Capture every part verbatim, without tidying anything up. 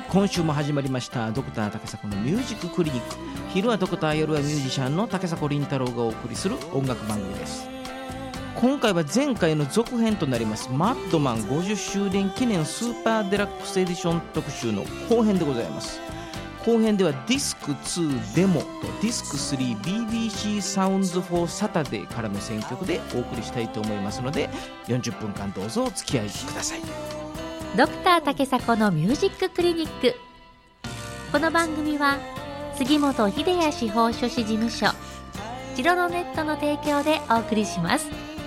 今週も始まりましたドクター竹迫のミュージッククリニック。昼はドクター、夜はミュージシャンの竹迫倫太郎がお送りする音楽番組です。今回は前回の続編となりますマッドマンごじゅっしゅうねん記念スーパーデラックスエディション特集の後編でございます。後編ではディスクツーデモとディスクスリー ビービーシー サウンズフォーサタデーからの選曲でお送りしたいと思いますので、よんじゅっぷんかんどうぞお付き合いください。 ドクター竹迫のミュージッククリニック。この番組は杉本秀哉司法書士事務所ジロロネットの提供でお送りします。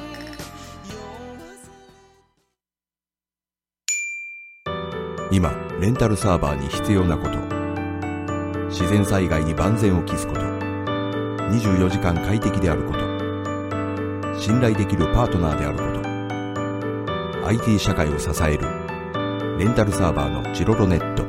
今レンタルサーバーに必要なこと、自然災害に万全を期すこと、にじゅうよじかん快適であること、信頼できるパートナーであること、 アイティー 社会を支えるレンタルサーバーのジロロネット。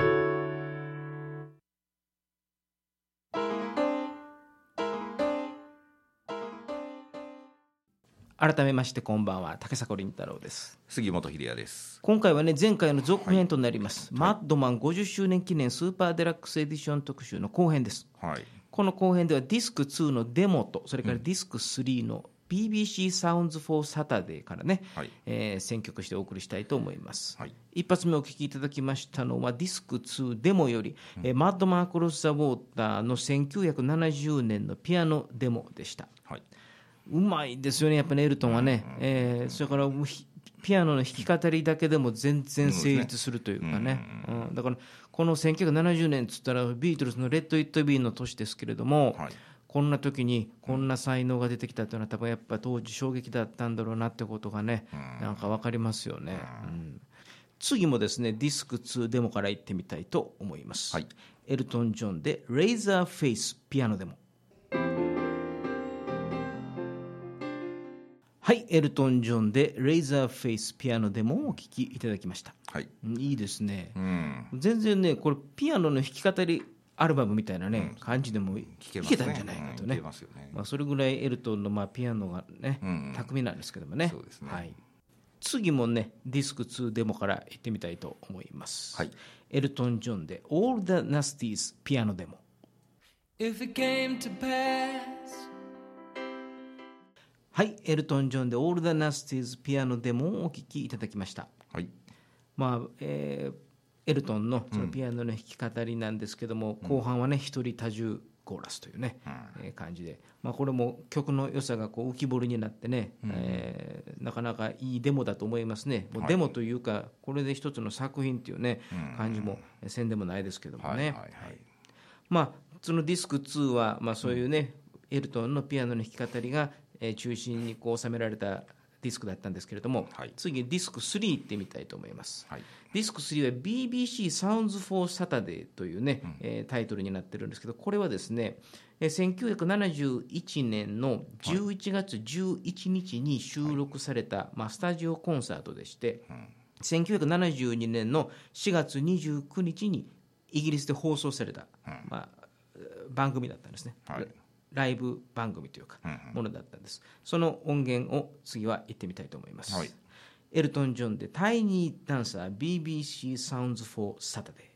改めましてこんばんは、竹迫倫太郎です。 杉本秀哉です。 今回はね、前回の続編となります、 はい、 マッドマンごじゅっしゅうねん記念スーパーデラックスエディション特集の後編です、 はい、 この後編ではディスクツーのデモと、それからディスクスリーの ビービーシー サウンズフォーサタデーからね、はい、えー、選曲してお送りしたいと思います、はい、一発目お聴きいただきましたのはディスクツーデモより、うん、えー、マッドマンアクロスザウォーターのせんきゅうひゃくななじゅうねんのピアノデモでした、はい、うまいですよね、やっぱりエルトンはね、うん、えー、それからピアノの弾き語りだけでも全然成立するというかね、うんうん、だからこのせんきゅうひゃくななじゅうねんっつったらビートルズのレッド・イット・ビーの年ですけれども、はい、こんな時にこんな才能が出てきたというのは多分やっぱ当時衝撃だったんだろうなってことがね、なんか分かりますよね、うん、次もですねディスクツーデモからいってみたいと思います、はい、エルトン・ジョンでレイザーフェイスピアノデモ。はい、エルトン・ジョンでレイザーフェイスピアノデモをお聴きいただきました、はい、いいですね、うん、全然ねこれピアノの弾き語りアルバムみたいなね、うん、感じでも弾け、ね、たんじゃないかとね、うん、ね、まあ、それぐらいエルトンのまあピアノがね、うん、巧みなんですけどもね、そうですね、はい、次もねディスクツーデモからいってみたいと思います、はい、エルトン・ジョンで All the Nasties ピアノデモ。 If it came to pass、はい、エルトン・ジョンで All the Nasties ピアノデモをお聴きいただきました、はい、まあえー、エルトン の, そのピアノの弾き語りなんですけども、うん、後半はね一人多重コーラスというね、うん、えー、感じで、まあ、これも曲の良さがこう浮き彫りになってね、うん、えー、なかなかいいデモだと思いますね。もうデモというか、はい、これで一つの作品っていうね、うん、感じもせんでもないですけどもね、はいはいはい、まあそのディスクツーは、まあ、そういうね、うん、エルトンのピアノの弾き語りが中心にこう収められたディスクだったんですけれども、はい、次ディスクスリーってみたいと思います、はい、ディスクスリーは ビービーシー Sounds for Saturday というね、うん、えー、タイトルになってるんですけど、これはですね、えー、せんきゅうひゃくななじゅういちねんのじゅういちがつじゅういちにちに収録された、はい、まあ、スタジオコンサートでして、うん、せんきゅうひゃくななじゅうにねんのしがつにじゅうくにちにイギリスで放送された、うん、まあ、番組だったんですね、はい、ライブ番組というかものだったんです、うんうん、その音源を次は言ってみたいと思います、はい、エルトン・ジョンでタイニーダンサー ビービーシー Sounds for Saturday。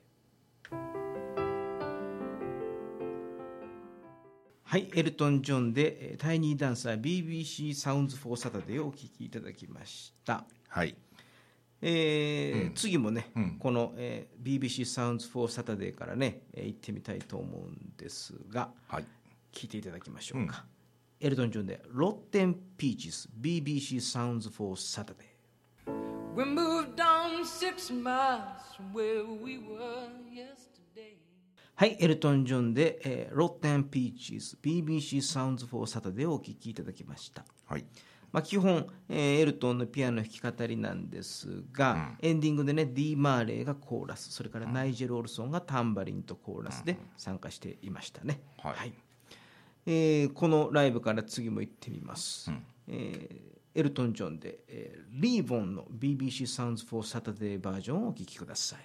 はい、エルトン・ジョンでタイニーダンサー ビービーシー Sounds for Saturday をお聴きいただきました、はい、えーうん、次もね、うん、この、えー、ビービーシー Sounds for Saturday からね、えー、行ってみたいと思うんですが、はい、聞いていただきましょうか、うん、エルトン・ジョンで Rotten Peaches ビービーシー Sounds for Saturday。 We moved down six miles from where we were yesterday。 はい、エルトン・ジョンで、えー、Rotten Peaches ビービーシー Sounds for Saturday をお聴きいただきました、はい、まあ、基本、えー、エルトンのピアノ弾き語りなんですが、うん、エンディングでね D マーレーがコーラス、それからナイジェル・オルソンがタンバリンとコーラスで参加していましたね、うん、はい、はい、えー、このライブから次も行ってみます、うん、えー、エルトン・ジョンで、えー、リーボンの ビービーシー Sounds for Saturday バージョンをお聴きください。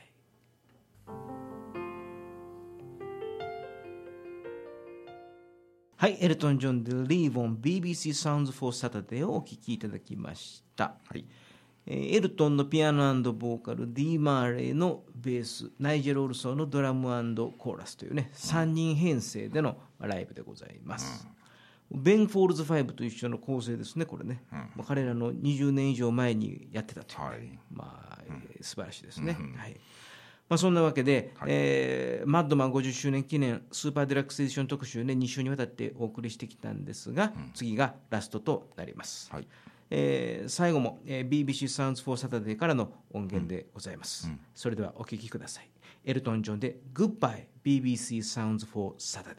はい、エルトン・ジョンでリーボン ビービーシー Sounds for Saturday をお聴きいただきました、はい、 エルトンのピアノ&ボーカル、ディー・マーレイのベース、ナイジェル・オルソーのドラム&コーラスというね、さんにん編成でのライブでございます、うん、ベン・フォールズファイブと一緒の構成ですね、これね、うん、まあ、彼らのにじゅうねん以上前にやってたという、はい、まあ、うん、素晴らしいですね、うん、はい、まあ、そんなわけで、はい、えー、マッドマンごじゅっしゅうねん記念スーパーデラックスエディション特集ね、に週にわたってお送りしてきたんですが、うん、次がラストとなります、はい、えー、最後も、えー、ビービーシー Sounds for Saturday からの音源でございます、うんうん、それではお聴きください。エルトン・ジョンで Goodbye ビービーシー Sounds for Saturday。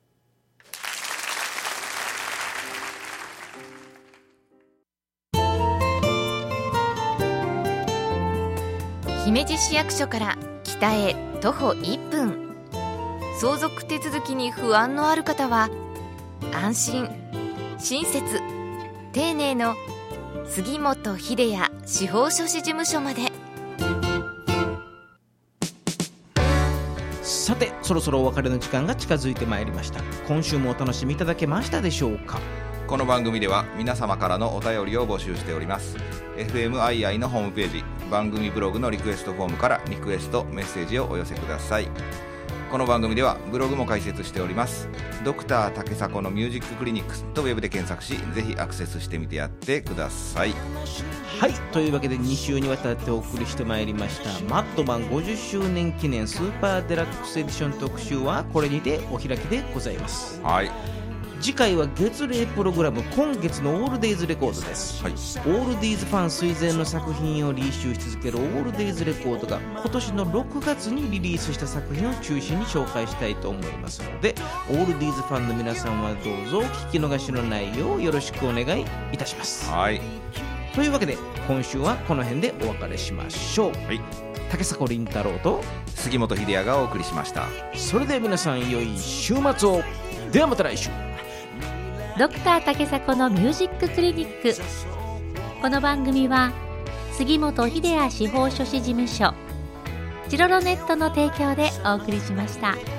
姫路市役所から北へ徒歩いっぷん、相続手続きに不安のある方は安心親切丁寧の杉本秀哉司法書士事務所まで。 さて、そろそろお別れの時間が近づいてまいりました。今週もお楽しみいただけましたでしょうか。 この番組では皆様からのお便りを募集しております。 エフエムアイアイ のホームページ、番組ブログのリクエストフォームからリクエストメッセージをお寄せください。この番組ではブログも開設しております。ドクター竹迫のミュージッククリニックとウェブで検索し、ぜひアクセスしてみてやってください。 はい、というわけでに週にわたってお送りしてまいりましたマッドマンごじゅっしゅうねん記念スーパーデラックスエディション特集はこれにてお開きでございます。 はい、 次回は月例プログラム今月のオールデイズレコードです、はい、オールディーズファン垂涎の作品をリーシューし続けるオールデイズレコードが今年のろくがつにリリースした作品を中心に紹介したいと思いますので、オールディーズファンの皆さんはどうぞ聞き逃しのないようよろしくお願いいたします。 はい、 というわけで今週はこの辺でお別れしましょう。はい、竹迫倫太郎と杉本秀哉がお送りしました。 それでは皆さん良い週末を。ではまた来週。 ドクター竹迫のミュージッククリニック。この番組は杉本秀哉司法書士事務所、チロロネットの提供でお送りしました。